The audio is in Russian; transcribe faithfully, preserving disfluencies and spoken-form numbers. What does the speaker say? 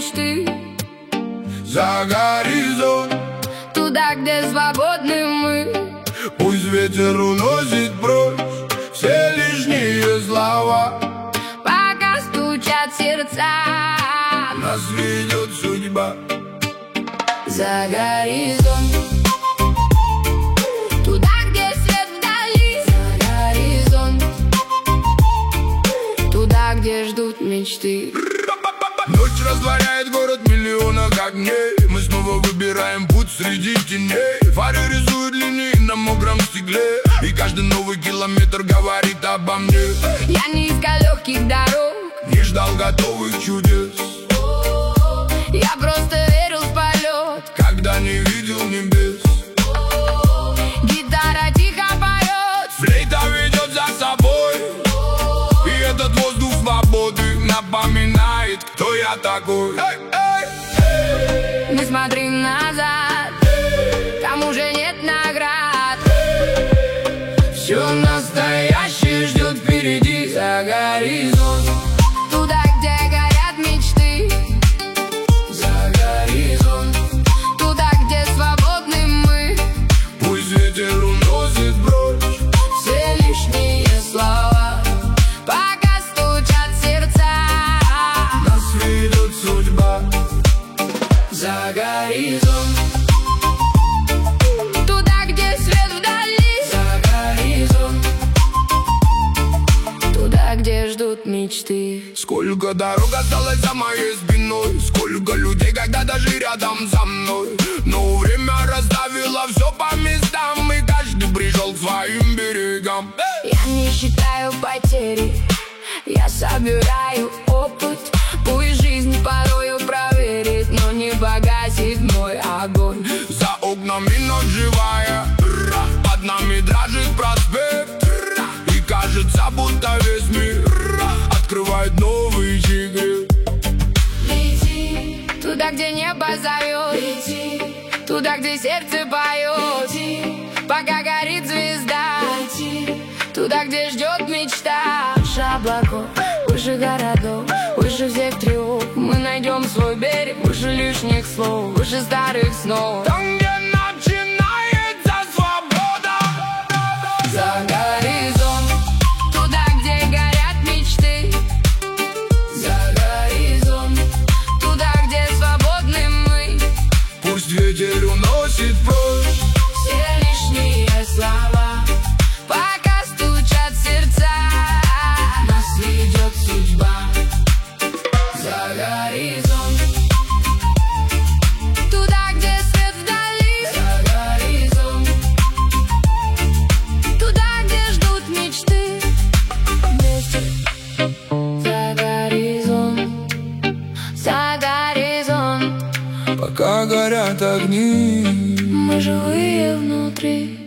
мечты. За горизонт, туда, где свободны мы. пусть ветер уносит прочь все лишние слова. Пока стучат сердца, нас ведет судьба. За горизонт, туда, где свет вдали. За горизонт, туда, где ждут мечты. Ночь растворяет город в миллионах огней. Мы снова выбираем путь среди теней. Фары рисуют линии на мокром стекле, и каждый новый километр говорит обо мне. Я не искал легких дорог, не ждал готовых чудес. Я просто верил в полет, когда не видел небес. гитара тихо поет, флейта ведет за собой, и этот воздух свободы напоминает, кто я такой. Эй, эй, эй. Не смотри назад, там уже нет наград. Все настоящее ждет впереди. За горизонт, туда, где горят мечты. за горизонт, Туда, где свободны мы. пусть ветер уносит прочь Все лишние слова, пока стучат сердца. нас ведет судьба. За горизонт, Туда, где свет вдали. за горизонт, Туда, где ждут мечты. сколько дорог осталось за моей спиной, сколько людей, когда даже рядом со мной. Но время расставило все по местам, и каждый пришел к своим берегам. Я не считаю потери, я собираю опыт. Пусть жизнь порою проверит, но не погасит мой огонь. За окнами ночь живая, под нами дрожит проспект, и кажется, будто весь мир открывает новый секрет. Лети туда, где небо зовет. Лети туда, где сердце поет. Лети, пока горит звезда. Лети туда, где ждет мечта. Выше облаков, выше городов, выше всех тревог. Мы найдем свой берег, выше лишних слов, выше старых снов. Там, где начинается свобода. За горизонт, туда, где горят мечты. За горизонт, Туда, где свободны мы. пусть ветер уносит прочь Все лишние слова, пока стучат сердца. нас ведет судьба. За горизонт, Туда, где свет вдали. за горизонт, Туда, где ждут мечты. Вместе. За горизонт, за горизонт. пока горят огни. Мы живые внутри.